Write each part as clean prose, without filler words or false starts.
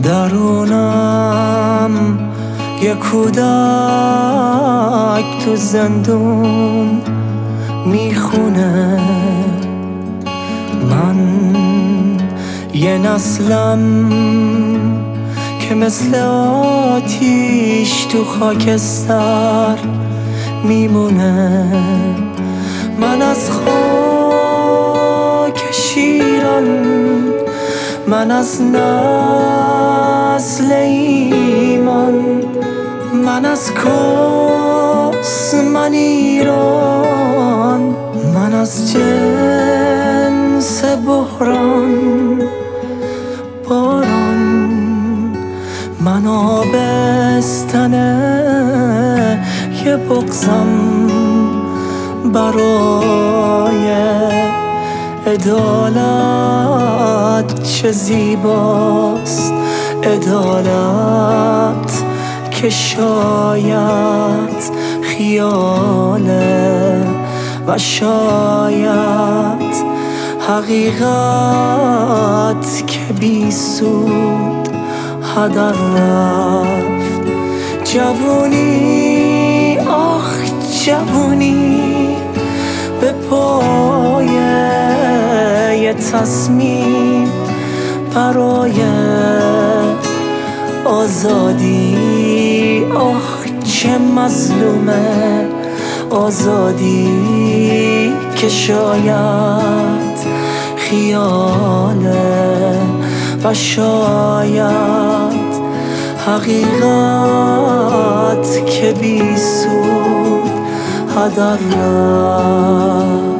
درونم یه کودک تو زندون میخونه. من یه نسلم که مثل آتیش تو خاکستر میمونه. من از خاک شیران، من از نسل ایمان، من از کاس، من ایران، من از جنس بحران باران، من آبستنه یه بغضم برای عدالت. چه زیباست عدالت که شاید خیاله و شاید حقیقت که بی سود هدر رفت. جوونی آخ جوونی به پای یه تصمیم برای آزادی. آخ چه مظلومه آزادی که شاید خیاله و شاید حقیقت که بی سود هدر رفت.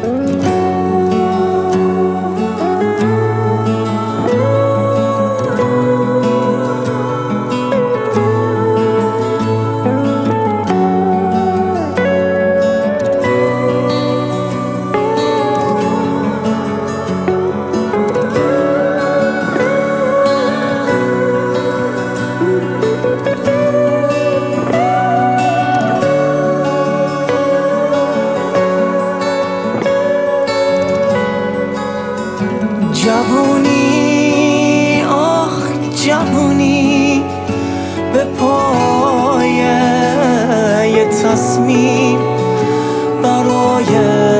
جوونی آخ جوونی به پای یه تصمیم برای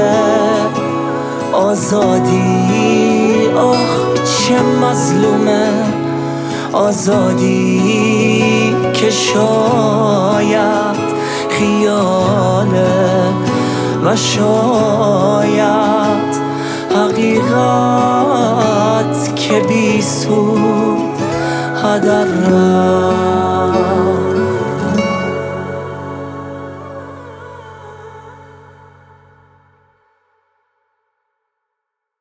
آزادی. آخ چه مظلومه آزادی که شاید خیاله و شاید حقیقت که بی سود هدر رفت.